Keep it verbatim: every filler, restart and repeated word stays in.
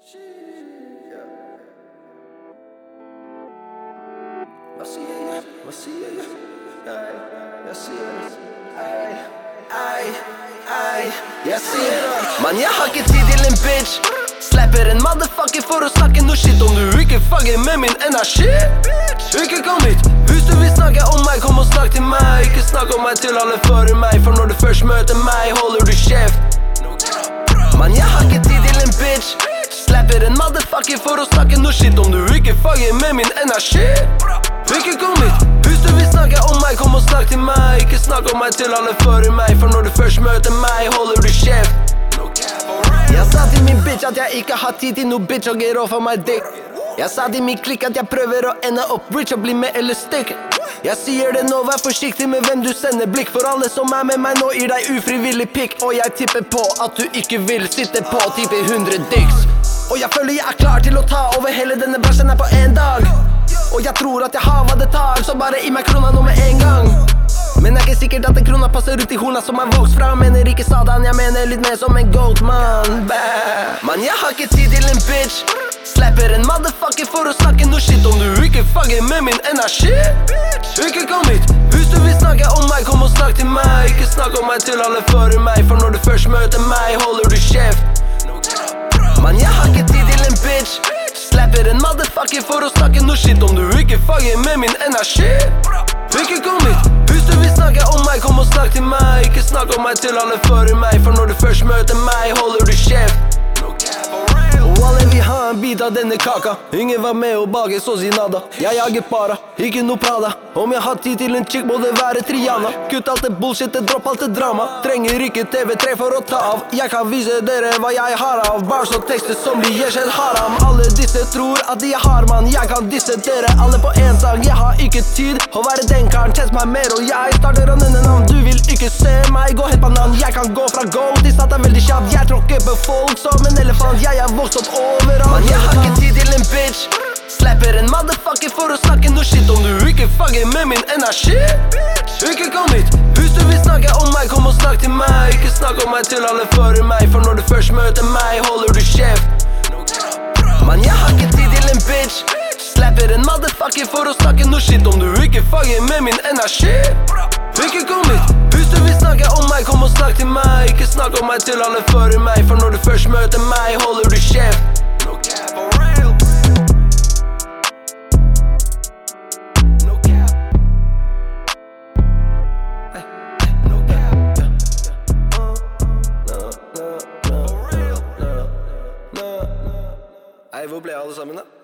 Hva sier jeg? Hva sier jeg? Ei, jeg sier ei, ei, ei, jeg sier man, jeg har ikke tid til en bitch. Slapper en motherfucker for å snakke noe shit. Om du ikke fucker med min energi, ikke kom hit. Hvis du vil snakke om meg, kom og snakk til meg. Ikke snakk om meg til alle før meg, for når du først møter meg, holder du kjeft. Man, jeg har ikke tid til en bitch. Slapper en motherfucker for å snakke noe shit. Om du ikke fucker med min energi, ikke kom hit. Hvis du vil snakke om meg, kom og snakk til meg. Ikke snakk om meg til alle før meg, for når du først møter meg, holder du kjeft. Jeg sa til min bitch at jeg ikke har tid til noe bitch og get off av my dick. Jeg sa til min klikk at jeg prøver å ende opp rich og bli med eller stykke. Jeg sier det nå, vær forsiktig med hvem du sender blikk. For alle som er med meg nå gir deg ufrivillig pikk. Og jeg tipper på at du ikke vil sitte på type hundre dicks. Og jeg føler jeg er klar til å ta over hele denne bransjen her på en dag. Og jeg tror at jeg har hva det tar, så bare gi meg krona nå med en gang. Men det er ikke sikkert at en krona passer ut i horna som er vokst fra. Mener ikke Satan, jeg mener litt mer som en goat, man. Bæ. Man, jeg har ikke tid til en bitch. Slapper en motherfucker for å snakke noe shit. Om du ikke fucker med min energi, ikke kom hit. Hvis du vil snakke om meg, kom og snakk til meg. Ikke snakk om meg til alle før meg, for når du først møter meg, holder du kjeft. Man, jeg har ikke tid til en bitch. Slapper en motherfucker for å snakke noe shit. Om du ikke fucker med min energi, ikke kom hit. Hvis du vil snakke om meg, kom og snakk til meg. Ikke snakk om meg til alle før meg, for når du først møter meg, holder du kjeft. Og alle vil ha en bit av denne kaka. Ingen var med å bake, så si nada. Jeg jager para, ikke noe prada. Om jeg har tid til en chick, må det være Triana. Kutt alt det bullshit, dropp alt det drama. Trenger ikke T V tre for å ta av. Jeg kan vise dere hva jeg har av. Bars og tekster som blir gjerskjent haram. Alle disse tror at de har man. Jeg kan disse dere alle på en sang. Jeg har ikke tid å være den karen. Test meg mer, og jeg starter å nevne navn. Du vil ikke se meg gå helt banan. Jeg kan gå fra gold til satan veldig kjapt. Jeg tråkker på folk som en elefant. Jeg er vokst opp overalt. Man, jeg har ikke tid til en bitch. Slapper en motherfucker for å snakke noe shit. Om du ikke fucker med min energi, ikke kom hit. Hvis du vil snakke om meg, kom og snakk til meg. Ikke snakk om meg til alle før meg, for når du først møter meg, holder du kjeft. Man, jeg har ikke tid til en bitch. Slapper en motherfucker for å snakke noe shit. Om du ikke fucker med min energi, ikke kom hit. Hvis du vil snakke om meg, kom og snakk til meg. Ikke snakk om meg til alle før meg, for når du først møter meg, holder du kjeft. Ei, hvor ble alle sammen da?